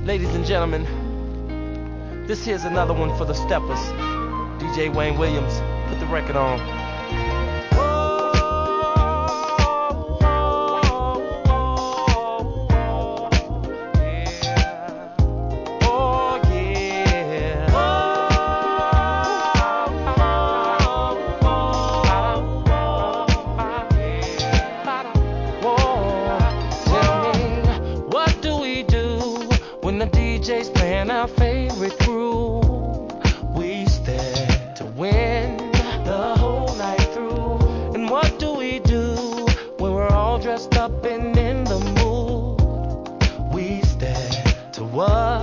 Ladies and gentlemen, this here's another one for the steppers. DJ Wayne Williams, put the record on. DJ's playing our favorite groove. We stand to win the whole night through. And what do we do when we're all dressed up and in the mood? We stand to what?